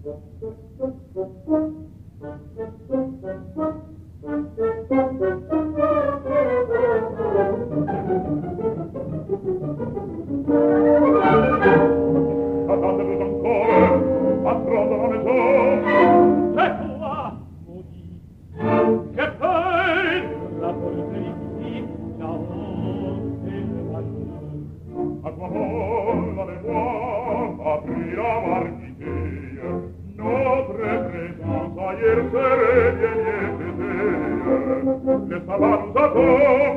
Attendez-vous encore, attendez la maison. C'est toi, maudit, che poi la porterie ici, ciao, et le malheur. À toi bon, la mémoire, appris la marquise, notre présence ailleurs serait bien niente. Les sabanos à toi,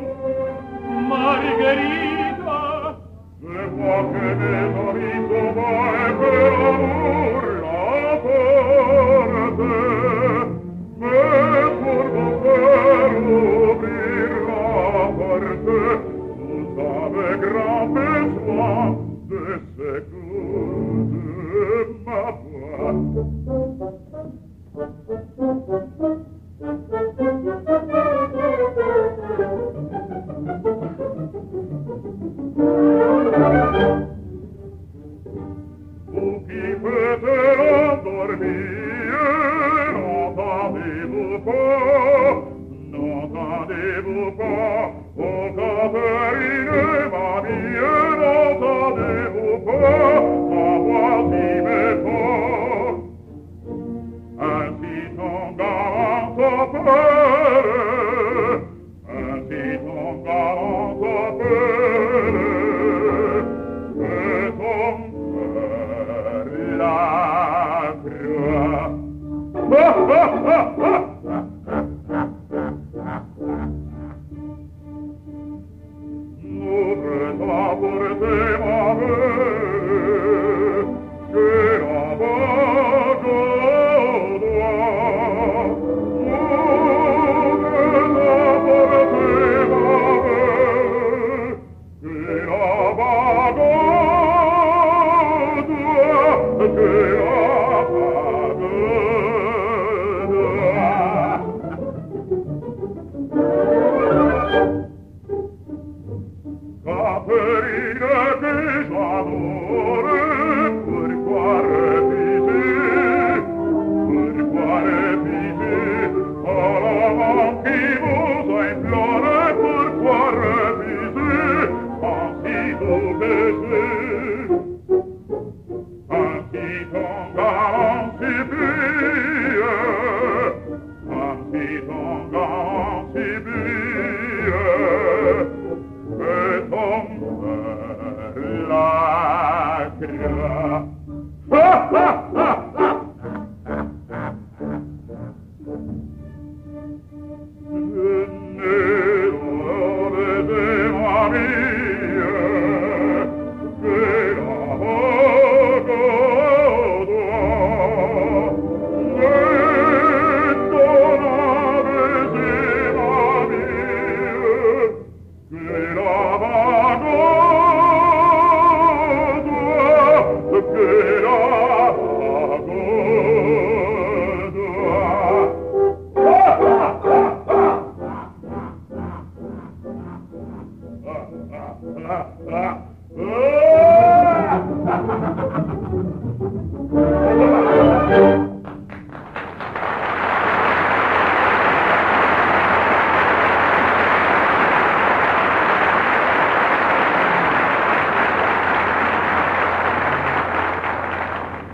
Margherita, je vois que mes amis sauvaient per amour la porte, mais pour vous faire ouvrir la porte, vous avez grand besoin de s'écouter ma voix. Vous qui faites l'endormir, n'entendez-vous pas, oh Catherine, ma mie, n'entendez-vous pas, ma voix si m'effort, ainsi ton galant s'appelle, ainsi ton galant s'appelle, et ton cœur la croix. N'ouvre ta porte, ma mère, que la vague au doigt. N'ouvre ta porte, ma mère, que la vague au doigt, que la vague au doigt. Catherine que j'adore, pourquoi refuser à l'amant qui vous implore, pourquoi refuser ainsi vous baiser, ainsi ton galant